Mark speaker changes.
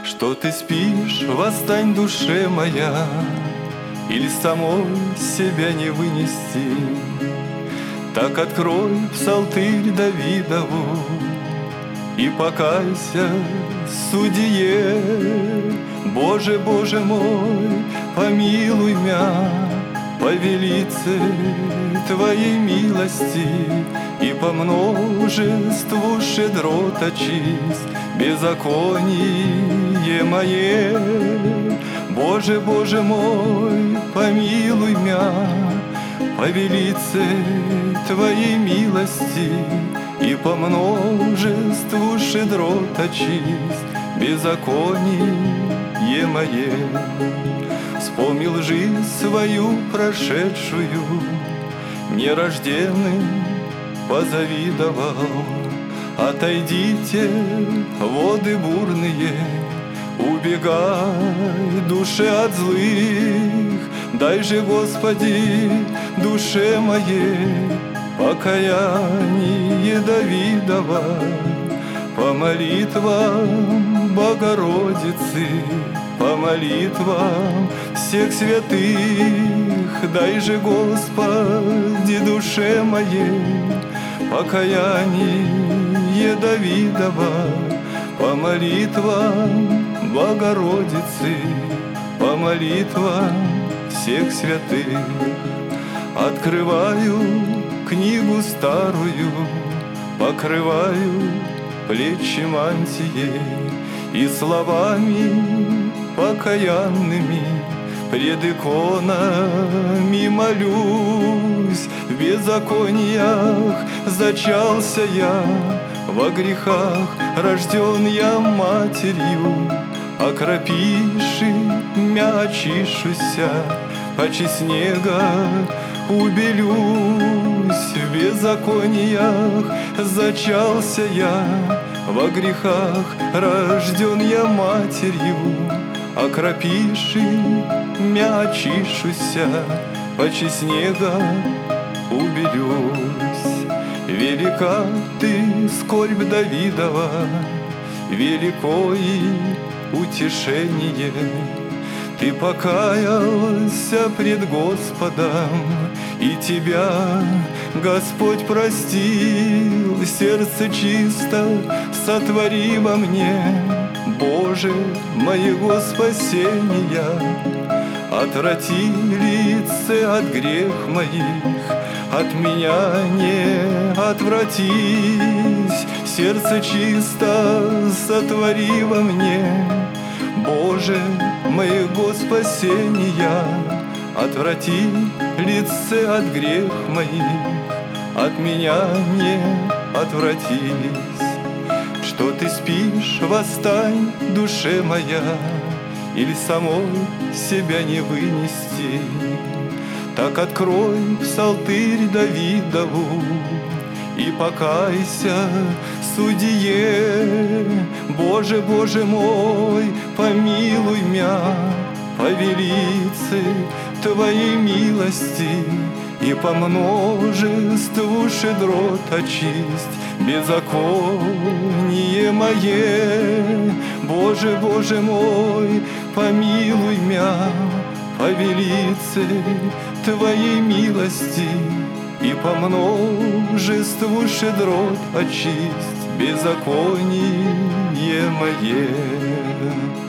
Speaker 1: Что ты спишь, восстань, душе моя, или самой себя не вынести. Так открой псалтырь Давидову и покайся, судье. Боже, Боже мой, помилуй мя, по велице Твоей милости и по множеству щедрот очисть беззаконие мое. Боже, Боже мой, помилуй мя, по велице Твоей милости и по множеству щедрот очисть беззаконие мое. Вспомнил жизнь свою прошедшую, нерожденным позавидовал. Отойдите, воды бурные, убегай, душе, от злых. Дай же, Господи, душе моей покаяние Давидова по молитвам Богородицы, по молитвам всех святых. Дай же, Господи, душе моей покаяние Давидова по молитвам Богородицы, по молитвам всех святых. Открываю книгу старую, покрываю плечи мантией и словами покаянными пред иконами молюсь. В беззакониях зачался я, во грехах рожден я матерью. Окропиши мя очищуся, почи снега убелюсь. В беззакониях зачался я, во грехах рожден я матерью. Окропиши мя очищуся, почи снега убелюсь. Велика ты скорбь Давидова, велико и утешение. Ты покаялся пред Господом, и тебя Господь простил. Сердце чисто сотвори во мне, Боже, моего спасения. Отврати лице от грех моих, от меня не отвратись. Сердце чисто сотвори во мне, Боже, моего спасения. Отврати лице от грех моих, от меня не отвратись. Что ты спишь, восстань, душе моя, или самой себя не вынести. Так открой псалтырь Давидову и покайся, судье. Боже, Боже мой, помилуй мя, по велице Твоей милости и по множеству щедрот очисть беззаконие мое. Боже, Боже мой, помилуй мя, по велице Твоей милости и по множеству щедрот очисть беззаконие мое.